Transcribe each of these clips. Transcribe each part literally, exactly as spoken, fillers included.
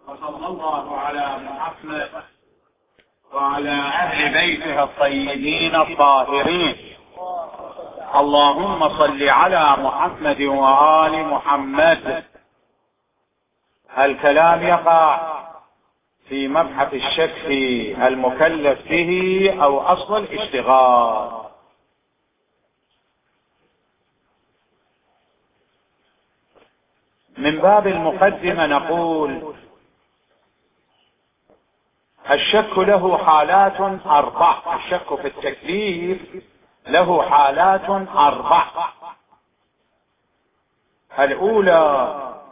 وصلى الله على محمد وعلى أهل بيته الطيبين الطاهرين. اللهم صل على محمد وآل محمد. الكلام يقع في مبحث الشك المكلف به أو أصل الاشتغال. من باب المقدمة نقول الشك له حالات أربع. الشك في التكليف له حالات أربع. الأولى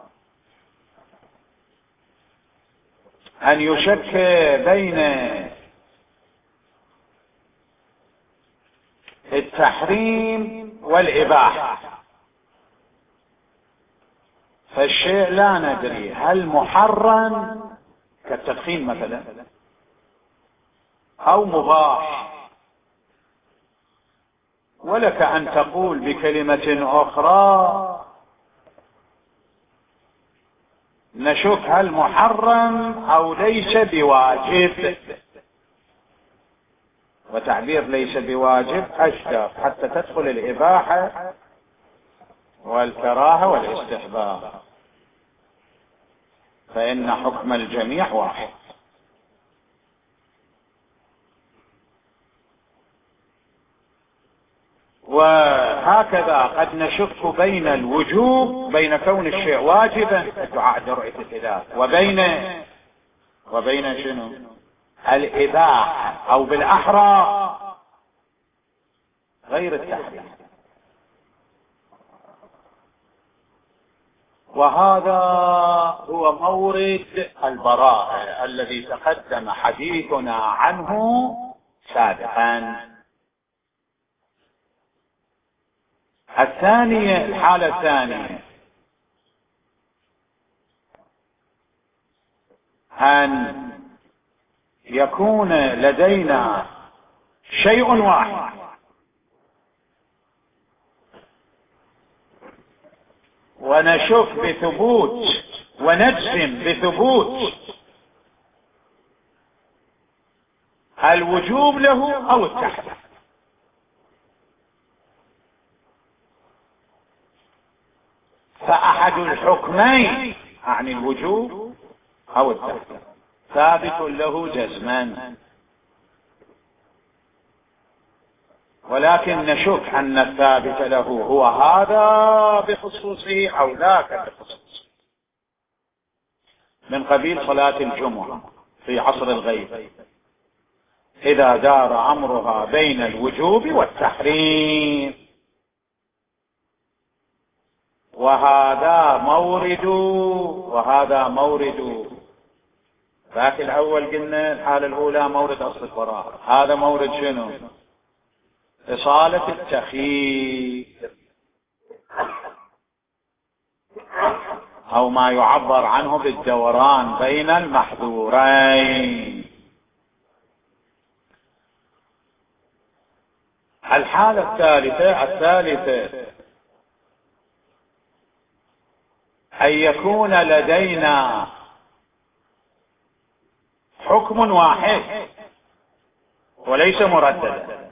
أن يشك بين التحريم والإباحة، فالشيء لا ندري هل محرم كالتدخين مثلا أو مباح، ولك أن تقول بكلمة أخرى نشك هل محرم أو ليس بواجب، وتعبير ليس بواجب أشتر حتى تدخل الإباحة والكراهة والاستحباب، فإن حكم الجميع واحد. وهكذا قد نشك بين الوجوب، بين كون الشيء واجبا الدعاء برؤية الهلال، وبين وبين شنو الإباحة أو بالأحرى غير التحريم. وهذا هو مورد البراءة الذي تقدم حديثنا عنه سابقا. الثانية، الحالة الثانية أن يكون لدينا شيء واحد ونشك بثبوت ونجزم بثبوت الوجوب له أو التحريم، فأحد الحكمين عن الوجوب أو التحريم ثابت له جزما، ولكن نشك أن الثابت له هو هذا بخصوصه أو ذاك بخصوصه، من قبيل صلاة الجمعة في عصر الغيب إذا دار أمرها بين الوجوب والتحريم، وهذا مورد وهذا مورد ذاك الأول. قلنا الحالة الأولى مورد أصل البراءة، هذا مورد شنو؟ إصالة التخيير أو ما يعبر عنه بالدوران بين المحظورين. الحالة الثالثة الثالثة أن يكون لدينا حكم واحد وليس مرددا،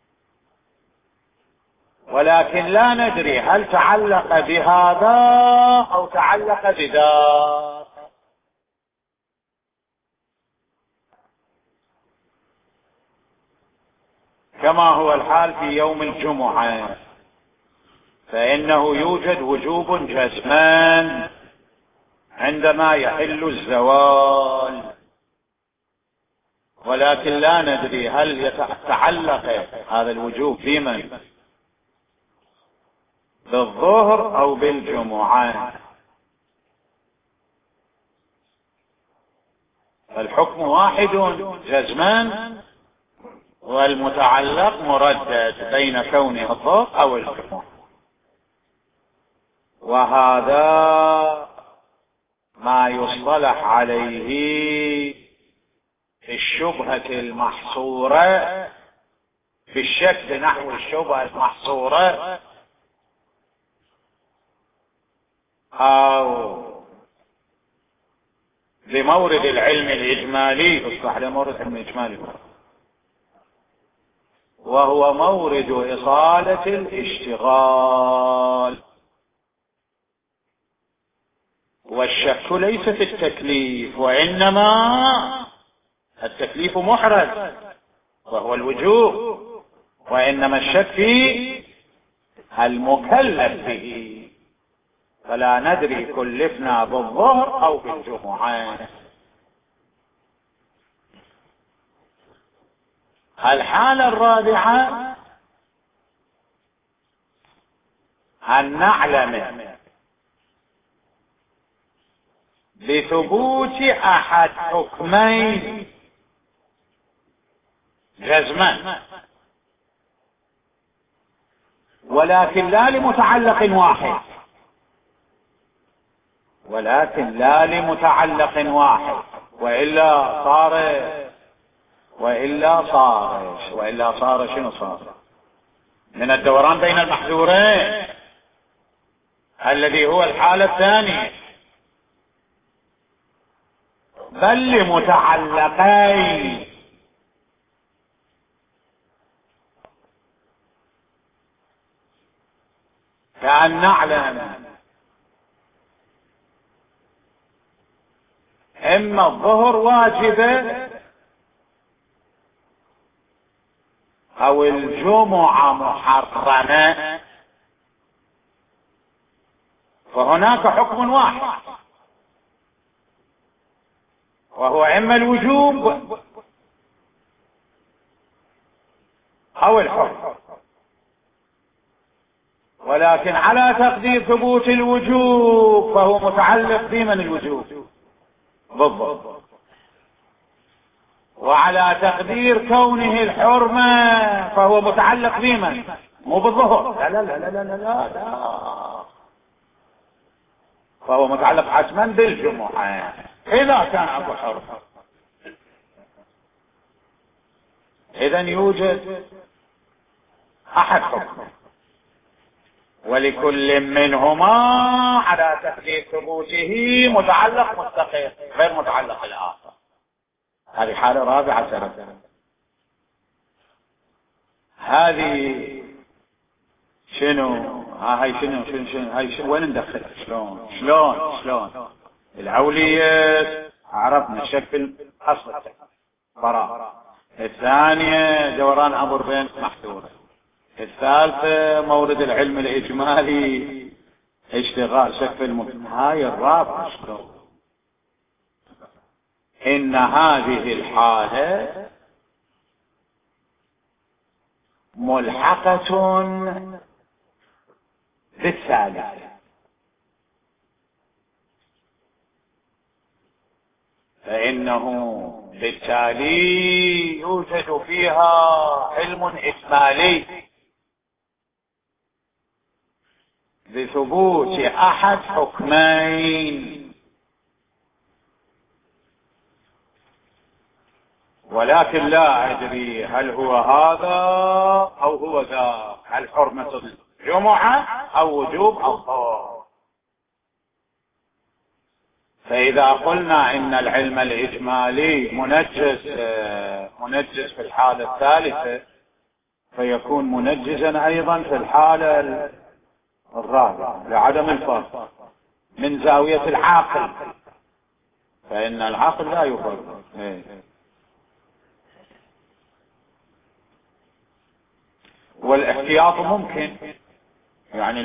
ولكن لا ندري هل تعلق بهذا أو تعلق بذاك، كما هو الحال في يوم الجمعة، فإنه يوجد وجوب جزمان عندما يحل الزوال، ولكن لا ندري هل يتعلق هذا الوجوب بمن؟ بالظهر أو بالجمعة. الحكم واحد جزمان والمتعلق مردد بين كونه الظهر أو الجمعة، وهذا ما يصطلح عليه في الشبهة المحصورة، في الشك نحو الشبهة المحصورة أو بمورد العلم الإجمالي، اصلح لمورد العلم الإجمالي، وهو مورد إصالة الاشتغال. والشك ليس في التكليف، وإنما التكليف محرز وهو الوجوب، وإنما الشك في المكلف به. فلا ندري كلفنا بالظهر أو بالجمعة. الحالة الرابعة أن نعلم بثبوت أحد حكمين جزما، ولكن لا لمتعلق واحد، ولكن لا لمتعلق واحد، وإلا صار وإلا صار وإلا صار شنو صار؟ من الدوران بين المحذورين الذي هو الحالة الثانية، بل لمتعلقين. كأن نعلم إما الظهر واجبة أو الجمعة محرمة، فهناك حكم واحد وهو إما الوجوب أو الحكم، ولكن على تقدير ثبوت الوجوب فهو متعلق بمن الوجوب بالضبط، وعلى تقدير كونه الحرمة فهو متعلق بمن؟ مو بالظهر، لا لا لا لا لا لا, لا. فهو متعلق حتما بالجمعة إذا كان أبو حرمة. إذن يوجد أحد حكم، ولكل منهما على تقدير ثبوته متعلق مستقل غير متعلق الآخر. هذه حالة رابعة سنة. هذه شنو؟ هاي شنو شنو شنو هاي شنو؟ وين ندخل؟ شلون شلون شلون العولية عرفنا الشكل أصل براء، الثانية دوران عبر بين محذورة، الثالثة مورد العلم الإجمالي اشتغال شكل المتن، هاي الرابعة شلون؟ إن هذه الحالة ملحقة بالثالثة، فإنه بالتالي يوجد فيها علم إجمالي بثبوت أحد حكمين، ولكن لا أدري هل هو هذا أو هو ذا، هل حرمة الجمعة أو وجوب الظهر. فإذا قلنا إن العلم الإجمالي منجز منجز في الحالة الثالثة، فيكون منجزا أيضا في الحالة الرابعة لعدم الفرق من زاوية العاقل، فإن العقل لا يفرق. والاحتياط ممكن، يعني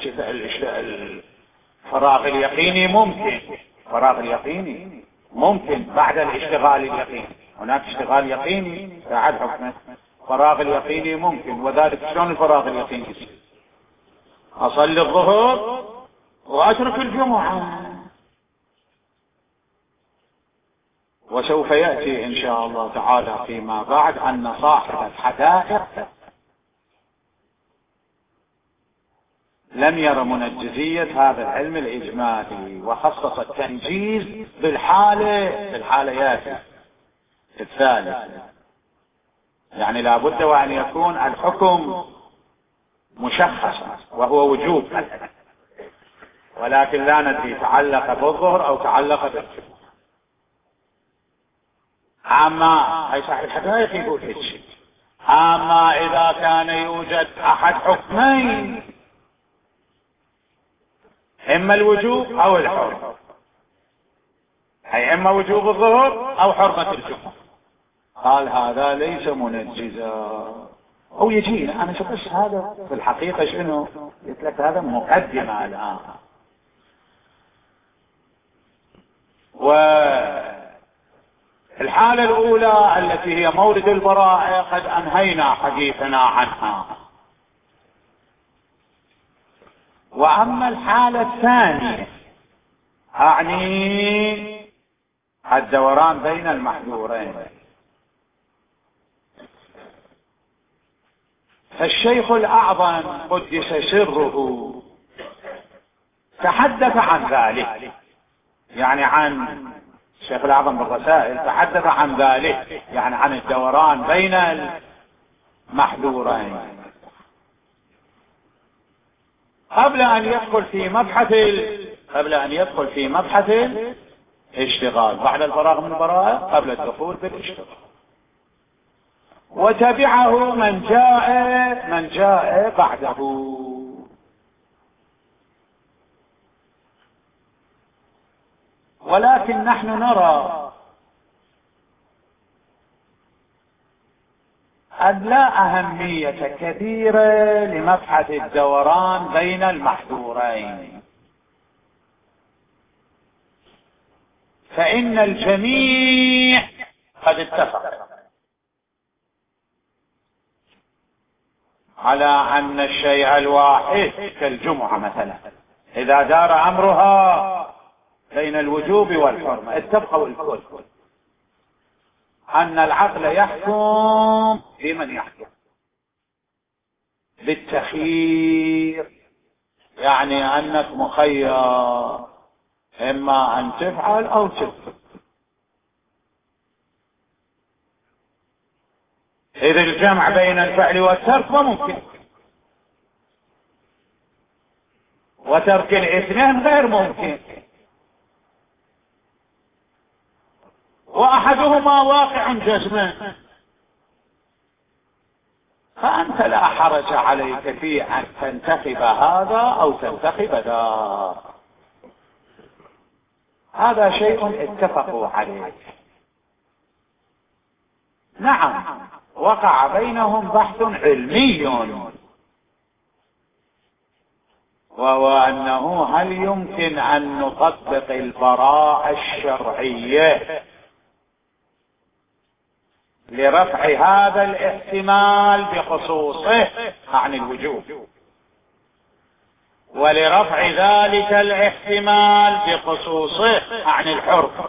الفراغ اليقيني ممكن، فراغ اليقيني ممكن بعد الاشتغال اليقيني، هناك اشتغال يقيني بعد حكمه، فراغ اليقيني ممكن. وذلك شلون الفراغ اليقيني يصير؟ أصلي الظهر وأترك الجمعة. وسوف يأتي إن شاء الله تعالى فيما بعد أن صاحب الحدائق لم ير منجزية هذا العلم الإجمالي، وخصص التنجيز بالحالة بالحالة ياتي الثالثة، يعني لا بد وأن يكون الحكم مشخصا وهو وجوب، ولكن لا ندري تعلق بالظهر أو تعلق بالجمعة. اما هاي صاحب الحقائق يقول هيك شيء. اما اذا كان يوجد احد حكمين، اما الوجوب او الحرمة، اي اما وجوب الظهر او حرمة الجمعة، قال هذا ليس منجزا. او يجينا انا شوف بس هذا في الحقيقة شنو قلت لك، هذا مقدمة الان. والحالة الاولى التي هي مورد البراءة قد انهينا حديثنا عنها. واما الحالة الثانية اعني الدوران بين المحذورين، فالشيخ الاعظم قدس سره تحدث عن ذلك، يعني عن الشيخ الاعظم بالرسائل تحدث عن ذلك، يعني عن الدوران بين المحذورين قبل ان يدخل في مبحث ال... قبل ان يدخل في مبحث الاشتغال بعد الفراغ من البراءة، قبل الدخول بالاشتغال. وتبعه من جاء من جاء بعده. ولكن نحن نرى أن لا أهمية كبيرة لمبحث الدوران بين المحذورين، فإن الجميع قد اتفق على أن الشيء الواحد كالجمعة مثلا إذا دار أمرها بين الوجوب والحرمة اتفقوا الكل أن العقل يحكم بمن يحكم بالتخيير، يعني أنك مخير إما أن تفعل أو تترك. إذ الجمع بين الفعل والترك ممكن، وترك الاثنين غير ممكن، وأحدهما واقع جزما، فأنت لا حرج عليك في أن تنتخب هذا أو تنتخب ذا. هذا شيء اتفقوا عليه. نعم وقع بينهم بحث علمي، وهو أنه هل يمكن أن نطبق البراءة الشرعية لرفع هذا الاحتمال بخصوصه عن الوجوب، ولرفع ذلك الاحتمال بخصوصه عن الحرمة،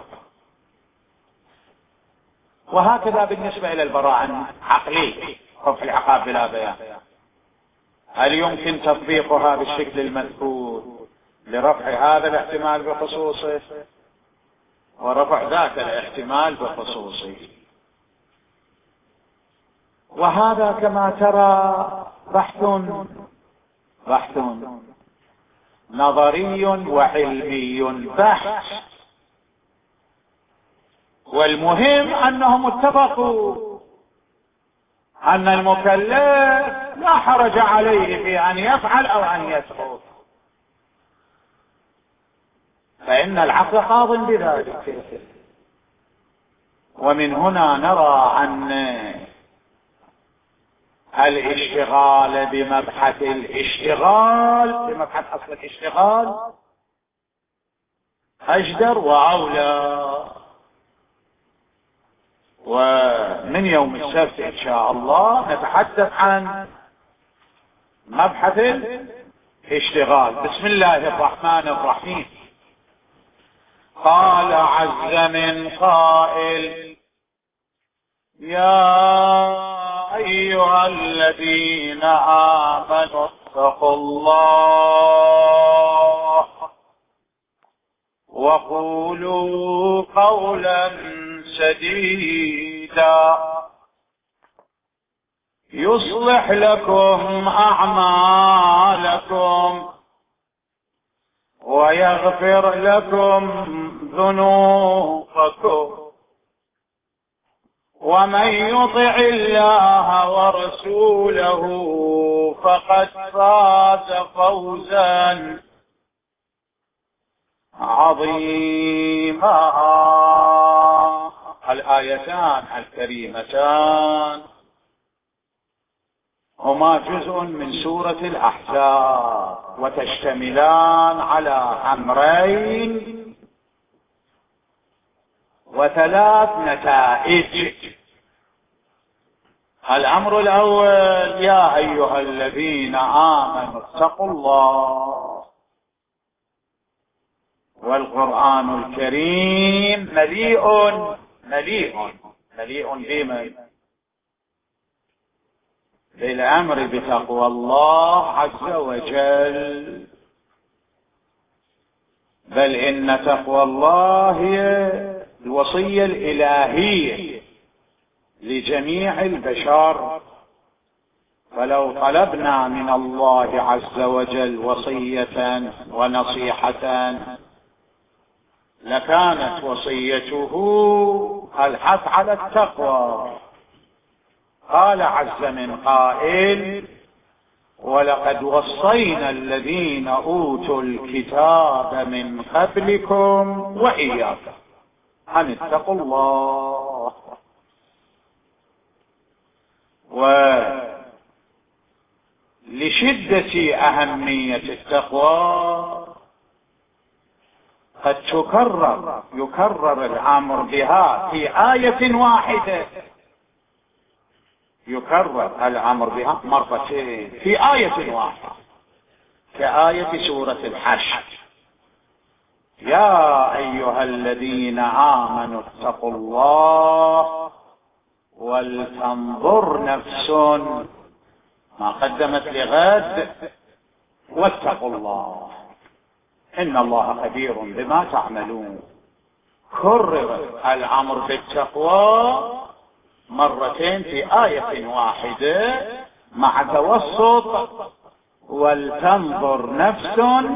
وهكذا بالنسبة إلى البراءة العقلية رفع العقاب بلا بيان، هل يمكن تطبيقها بالشكل المذكور لرفع هذا الاحتمال بخصوصه ورفع ذاك الاحتمال بخصوصه؟ وهذا كما ترى بحث بحث نظري وعلمي بحث، والمهم أنهم اتفقوا أن المكلف لا حرج عليه في أن يفعل أو أن يترك، فإن العقل قاض بذلك. ومن هنا نرى أن الاشتغال بمبحث الاشتغال بمبحث أصل الاشتغال أجدر وأولى. ومن يوم السبت إن شاء الله نتحدث عن مبحث الاشتغال. بسم الله الرحمن الرحيم. قال عز من قائل: يا أيها الذين آمنوا اتقوا الله وقولوا قولا سديدا يصلح لكم أعمالكم ويغفر لكم ذنوبكم ومن يطع الله ورسوله فقد فاز فوزا عظيما. الآيتان الكريمتان هما جزء من سورة الأحزاب وتشتملان على أمرين وثلاث نتائج. الأمر الأول: يا أيها الذين آمنوا اتقوا الله. والقرآن الكريم مليء مليء مليء بمن بالأمر بتقوى الله عز وجل، بل إن تقوى الله هي الوصية الإلهية لجميع البشر. فلو طلبنا من الله عز وجل وصية ونصيحة لكانت وصيته الحث على التقوى. قال عز من قائل: ولقد وصينا الذين أوتوا الكتاب من قبلكم وإياكم أن اتقوا الله. ولشدة أهمية التقوى قد تكرر يكرر الأمر بها في آية واحدة، يكرر الأمر بها مرتين في آية واحدة كآية سورة الحشر: يا أيها الذين آمنوا اتقوا الله ولتنظر نفس ما قدمت لغد واتقوا الله إن الله خبير بما تعملون. كرر الأمر بالتقوى مرتين في آية واحدة مع توسط ولتنظر نفس،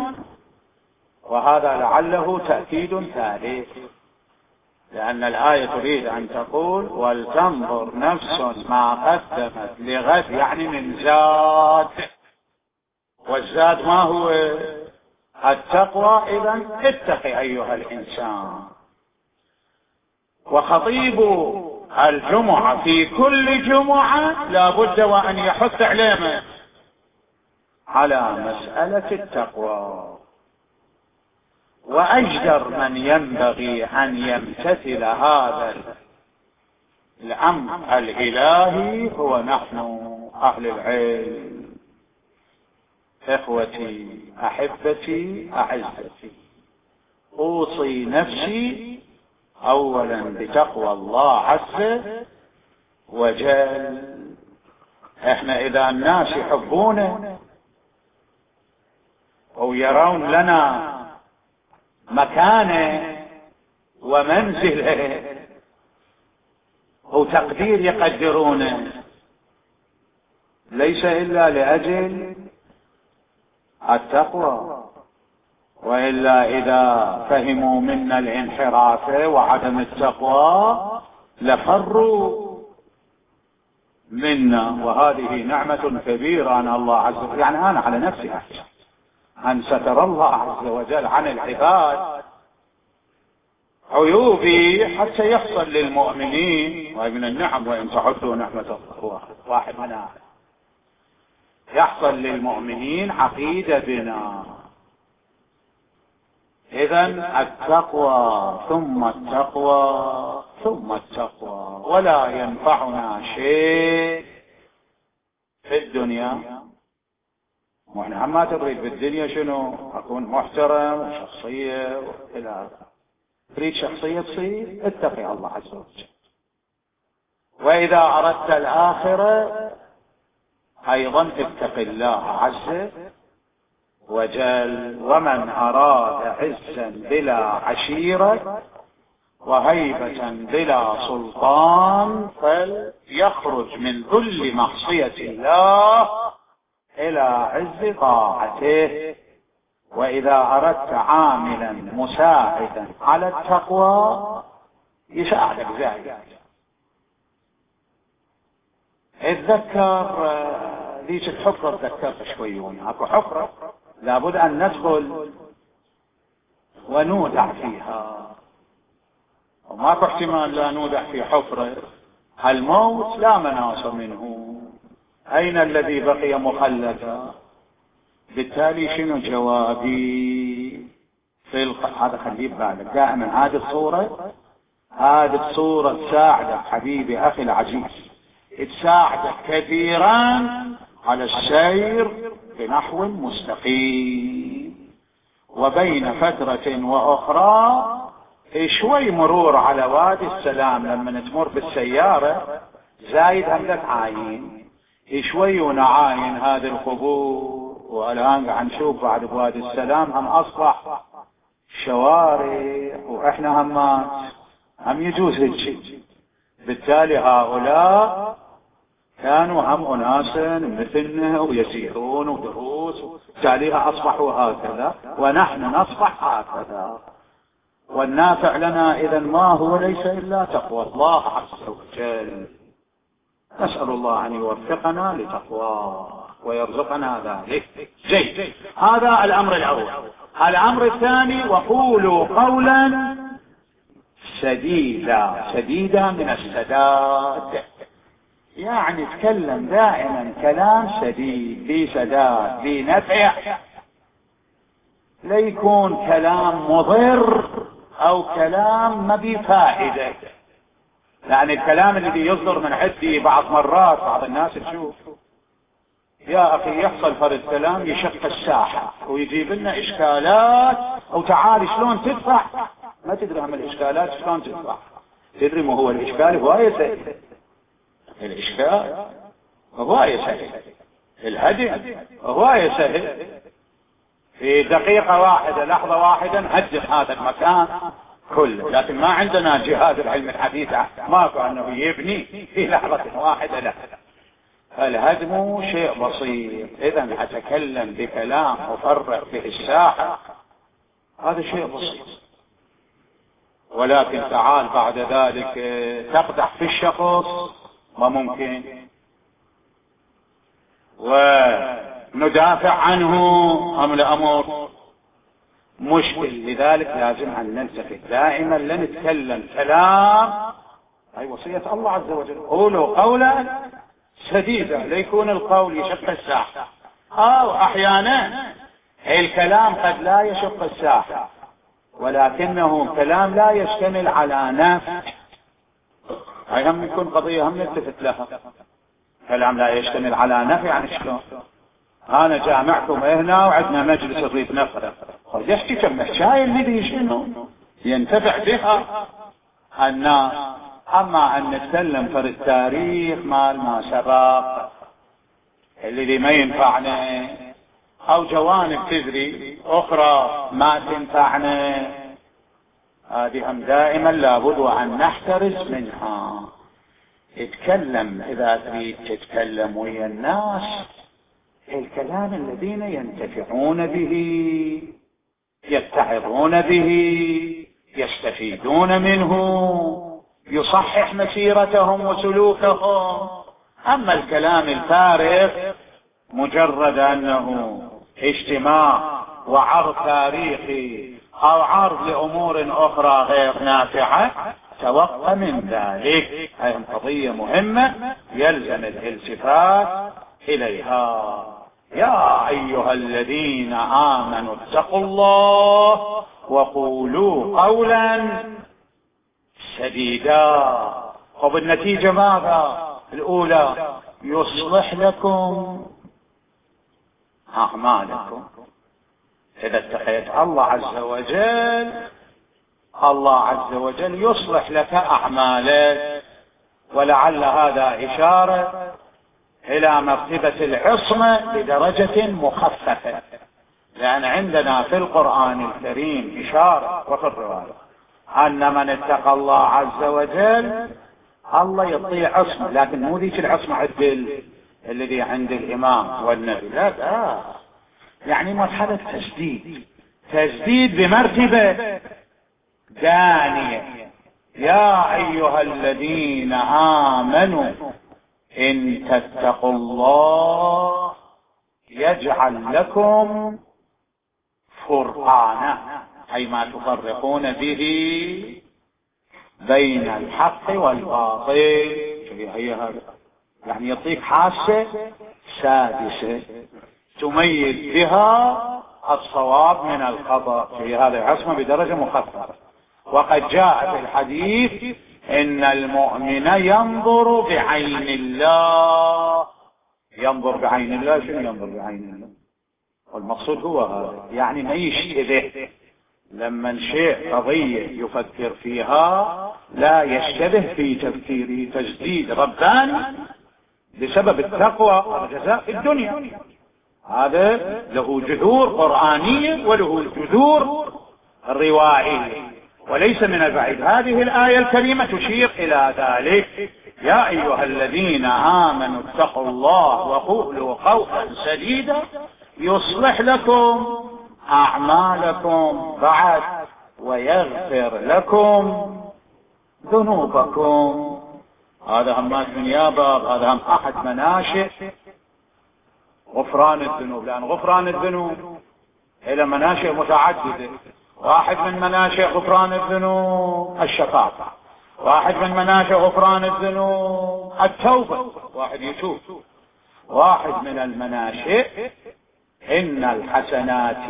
وهذا لعله تأكيد ثالث، لأن الآية تريد أن تقول ولتنظر نفس ما قدمت لغد، يعني من زاد، والزاد ما هو؟ التقوى. إذن اتقي أيها الإنسان. وخطيب الجمعة في كل جمعة لا بد وأن يحث علينا على مسألة التقوى. وأجدر من ينبغي أن يمتثل هذا الأمر الإلهي هو نحن أهل العلم. إخوتي أحبتي أعزتي، أوصي نفسي أولا بتقوى الله عز وجل. احنا إذا الناس يحبونه أو يرون لنا مكانه ومنزله أو تقدير يقدرونه، ليس إلا لأجل التقوى، وإلا إذا فهموا منا الانحراف وعدم التقوى لفروا منا. وهذه نعمة كبيرة أن الله عز وجل، يعني أنا على نفسي أحسن أن ستر الله عز وجل عن العباد عيوبي حتى يحصل للمؤمنين، ومن النعم وإن تعدوا نعمة الله واحد منها، يحصل للمؤمنين عقيدة بنا. إذن التقوى ثم التقوى ثم التقوى، ولا ينفعنا شيء في الدنيا. واحنا ما تريد بالدنيا شنو؟ أكون محترم وشخصية إلى هذا. تريد شخصية تصير اتقي الله عز وجل. وإذا أردت الآخرة أيضا اتق الله عز وجل. ومن أراد عزا بلا عشيرة وهيبة بلا سلطان فليخرج من ذل معصية الله إلى عز طاعته. وإذا أردت عاملا مساعدا على التقوى يساعدك زايد، اتذكر ذيك الحفرة، تذكرت شوي، اكو حفرة لابد ان ندخل ونودع فيها، وماكو احتمال لا نودع في حفرة. الموت لا مناص منه، اين الذي بقي مخلدا؟ بالتالي شنو جوابي في الق... هذا خليه ببالك دائما. هذه الصورة هذه الصورة تساعدك حبيبي أخي العزيز، تساعدك كثيرا على السير بنحو مستقيم. وبين فترة وأخرى شوي مرور على وادي السلام، لما تمر بالسيارة زايد هم لك عاين شوي ونعاين هذه القبور. والآن قاعد نشوف بعد بوادي السلام هم أصبح شوارع، وإحنا همات هم يجوز هالشيء. بالتالي هؤلاء كانوا هم أناسا مثلنا ويسيرون ودروس، بالتالي أصبحوا هكذا ونحن نصبح هكذا. والنافع لنا إذن ما هو؟ ليس إلا تقوى الله عز وجل. نسأل الله أن يوفقنا لتقواه ويرزقنا ذلك. جيد، هذا الأمر الأول. الأمر الثاني: وقولوا قولا سديدا. سديدا من السداد، يعني تكلم دائما كلام سديد ذي سداد ذي نفع، لا يكون كلام مضر أو كلام ما بفائدة. يعني الكلام الذي يصدر من عندي بعض مرات بعض الناس تشوف يا أخي يحصل فرد كلام يشق الساحة ويجيب لنا إشكالات، أو تعال شلون تدفع، ما تدري هم الإشكالات شلون تدفع. تدري ما هو الإشكال؟ هواية سهل. الإشكال هواية سهل، الهدم هواية سهل. في دقيقة واحدة لحظة واحدة نهدم هذا المكان كله. لكن ما عندنا جهاز العلم الحديث ماكو أنه يبني في لحظة واحدة، لا. الهدم شيء بسيط. إذا أتكلم بكلام مفرق به الساحة هذا شيء بسيط، ولكن تعال بعد ذلك تقدح في الشخص ما ممكن، وندافع عنه أم الأمر مشكل. لذلك لازم أن نلتفت دائما لنتكلم كلام، هي وصية الله عز وجل: قولوا قولا سديدا. ليكون القول يشق الساحة، أو أحيانا الكلام قد لا يشق الساحة ولكنه كلام لا يشتمل على نفع. هاي هم يكون قضية هم نلتفت لها. كلام لا يشتمل على نفع، يعني شلون؟ أنا جامعكم هنا وعندنا مجلس الريف نفر، خذ يحكي كم حكاية اللي شنو ينتفع بها الناس. أما أن نتكلم في التاريخ مال ما سبق اللي ما ينفعنا، أو جوانب تدري أخرى ما تنفعنا، هذه هم دائما لابد أن نحترز منها. اتكلم إذا تريد تتكلم ويا الناس الكلام الذين ينتفعون به، يتعظون به، يستفيدون منه، يصحح مسيرتهم وسلوكهم. أما الكلام الفارغ مجرد أنه اجتماع وعرض تاريخي أو عرض لأمور أخرى غير نافعة، توقع من ذلك. هذه قضية مهمة يلزم الالتفات إليها. يا أيها الذين آمنوا اتقوا الله وقولوا قولا سديدا. وبالنتيجة ماذا؟ الأولى: يصلح لكم أعمالكم. إذا اتقيت الله عز وجل، الله عز وجل يصلح لك أعمالك. ولعل هذا إشارة إلى مرتبة العصمة بدرجة مخففة، لأن عندنا في القرآن الكريم إشارة وفي الرواية أن من اتقى الله عز وجل الله يطيع عصمة، لكن مو ذيك العصمة عند الذي عند الإمام والنبي، لا لا، يعني مرحلة تسديد، تسديد بمرتبة دانية. يا أيها الذين آمنوا إن تتقوا الله يجعل لكم فرقانا، أي ما تفرقون به بين الحق والباطل. هي هذا يعني يعطيك حاسة سادسة تميز بها الصواب من الخطأ، في هذا العصمة بدرجة مخففة. وقد جاء في الحديث إن المؤمن ينظر بعين الله. ينظر بعين الله، شنو ينظر بعين الله؟ والمقصود هو هذا، يعني ما يشتبه لما شيء قضية يفكر فيها لا يشتبه في تفكيره. تجديد رباني بسبب التقوى، هذا جزاء في الدنيا، هذا له جذور قرآنية وله جذور روائية، وليس من البعيد. هذه الآية الكريمة تشير إلى ذلك. يا أيها الذين آمنوا اتقوا الله وقولوا قولا سديدا يصلح لكم أعمالكم بعد ويغفر لكم ذنوبكم. هذا همات من يابر، هذا هم أحد مناشئ غفران الذنوب، لأن غفران الذنوب إلى مناشئ متعددة. واحد من مناشئ غفران الذنوب الشفاعة، واحد من مناشئ غفران الذنوب التوبة، واحد يتوب. واحد من المناشئ إن الحسنات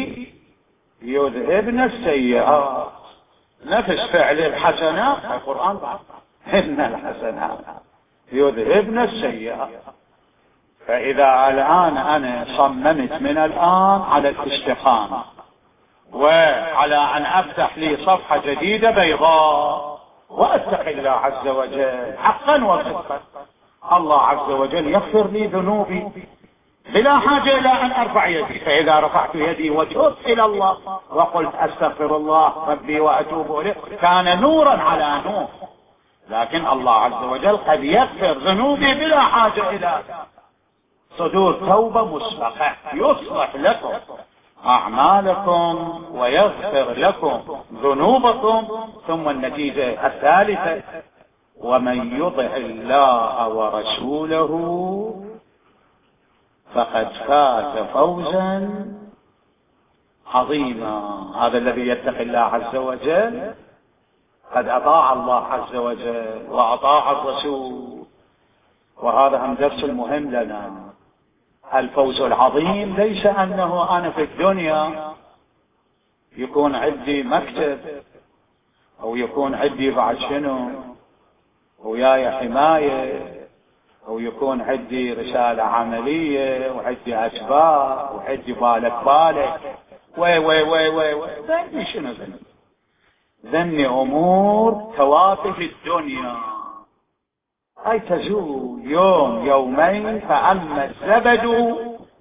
يذهبن السيئات، نفس فعل الحسنات القرآن بعد، إن الحسنات يذهبن السيئات. فإذا الآن أنا صممت من الآن على الاستقامة وعلى أن أفتح لي صفحة جديدة بيضاء وأتقي الله عز وجل حقا وصدقا، الله عز وجل يغفر لي ذنوبي بلا حاجة إلى أن أرفع يدي. فإذا رفعت يدي وتبت إلى الله وقلت أستغفر الله ربي وأتوب إليه كان نورا على نور. لكن الله عز وجل قد يغفر ذنوبي بلا حاجة إلى صدور توبة مسبقة. يصلح لكم أعمالكم ويغفر لكم ذنوبكم. ثم النتيجة الثالثة ومن يطع الله ورسوله فقد فاز فوزا عظيما. هذا الذي يتقي الله عز وجل قد أطاع الله عز وجل وأطاع الرسول. وهذا هم درس المهم لنا. الفوز العظيم ليس أنه أنا في الدنيا يكون عندي مكتب أو يكون عندي بعد شنو وياي حماية أو يكون عندي رسالة عملية وعندي أتباع وعندي بالك بالك وي وي وي وي وي ذني شنو ذني ذني أمور توافي في الدنيا، هاي تزول يوم يومين. فأما الزبد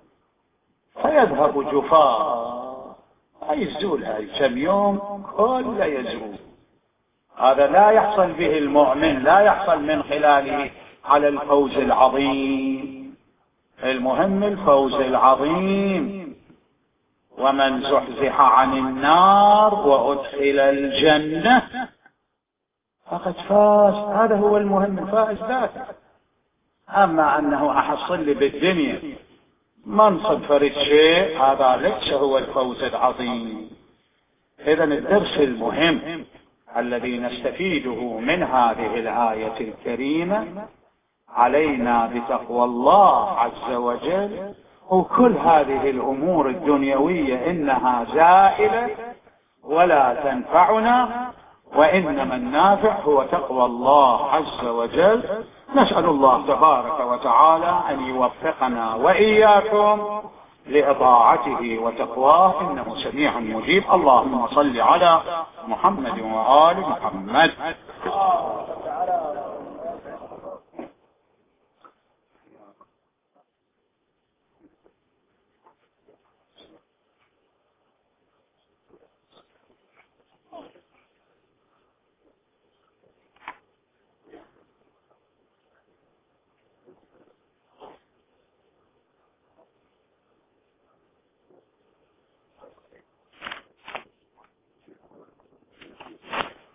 فيذهب جفاء، هاي يزول هاي كم يوم كل يزول. هذا لا يحصل به المؤمن، لا يحصل من خلاله على الفوز العظيم. المهم الفوز العظيم. ومن زحزح عن النار وأدخل الجنة فقد فاز. هذا هو المهم، الفائز ذاته. أما أنه أحصل لي بالدنيا منصب فرد شيء، هذا ليس هو الفوز العظيم. إذن الدرس المهم الذي نستفيده من هذه الآية الكريمة علينا بتقوى الله عز وجل. وكل هذه الأمور الدنيوية إنها زائلة ولا تنفعنا، وإنما النافع هو تقوى الله عز وجل. نسأل الله تبارك وتعالى أن يوفقنا وإياكم لإطاعته وتقواه إنه سميع مجيب. اللهم صل على محمد وآل محمد.